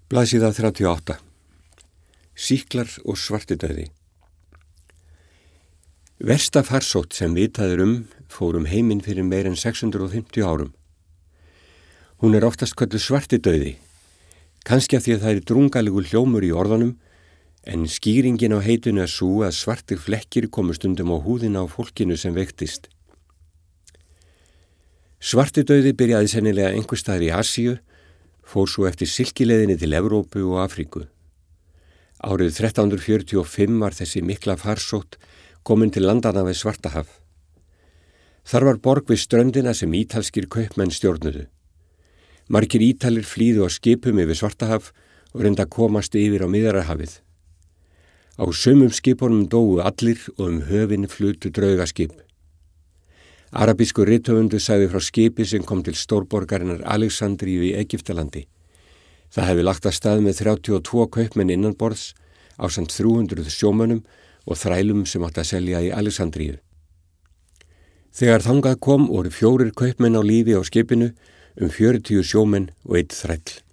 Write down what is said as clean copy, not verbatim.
Blaðsíða 38. Sýklar og svartidauði. Versta farsótt sem vitað er fór heiminn fyrir meir en 650 árum. Hún er oftast kölluð svartidauði, kannski af því að það er drungalegur hljómur í orðanum, en skýringin á heitinu er sú að svartir flekkir komu stundum á húðina á fólkinu sem veiktist. Svartidauði byrjaði sennilega einhvers staðar í Asíu, fór svo eftir silkileiðinni til Evrópu og Afríku. Árið 1345 var þessi mikla farsótt komin til landanna við Svartahaf. Þar var borg við ströndina sem ítalskir kaupmenn stjórnuðu. Margir Ítalir flýðu á skipum yfir Svartahaf og reyndu að komast yfir á Miðjarðarhafið. Á sumum skipunum dóu allir og höfin flutu draugaskip. Arabískur rithöfundur sagði frá skipi sem kom til stórborgarinnar Alexandríu í Egyptalandi. Það hefði lagt af stað með 32 kaupmenn innanborðs ásamt 300 sjómönnum og þrælum sem átti að selja í Alexandríu. Þegar þangað kom voru 4 kaupmenn á lífi á skipinu, 40 sjómenn og 1 þræll.